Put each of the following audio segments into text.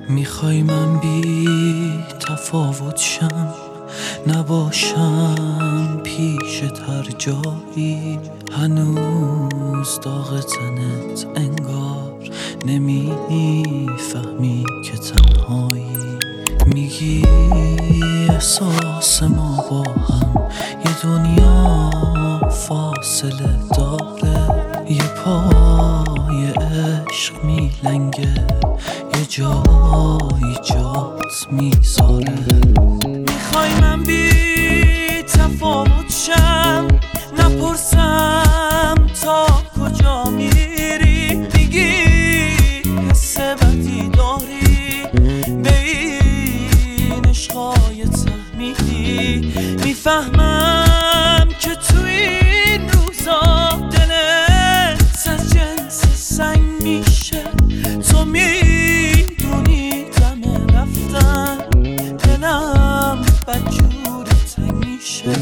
میخوای من بی تفاوت شم، نباشم پیشت هر جایی. هنوز داغ تنت انگار نمیفهمی که تنهایی. میگی احساس ما با هم یه دنیا فاصله داره، یه پای عشق میلنگه، یه جایی جات میذاره. میخوای من بی تفاوت شم، نپرسم تا کجا میری. میگی حس بدی داری به این عشقای تحمیلی. میفهمم که تو این روزا دلت از جنس سنگ میشه. تو میدونی دم رفتن دلم بدجور تنگ میشه.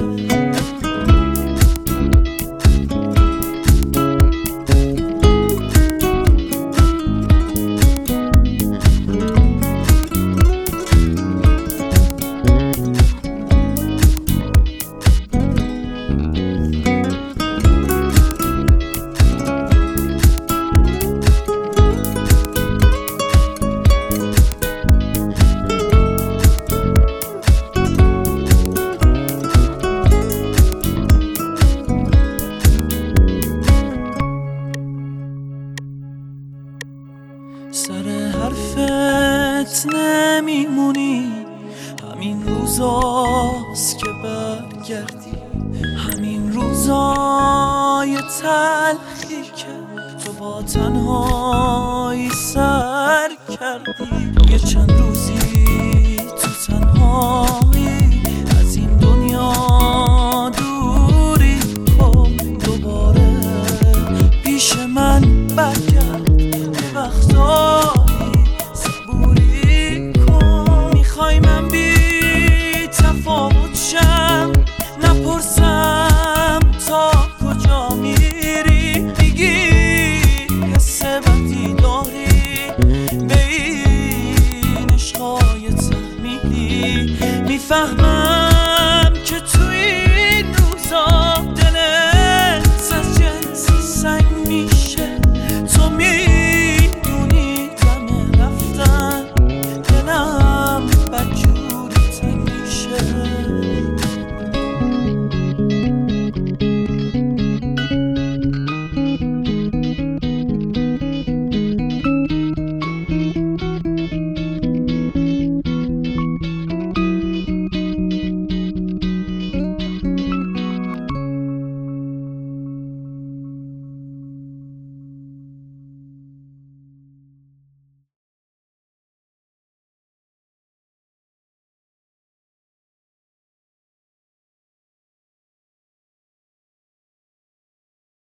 سر حرفت نمیمونی، همین روزاست که برگردی. همین روزای تلخی که تو با تنهایی سر کردی. یه چند روزی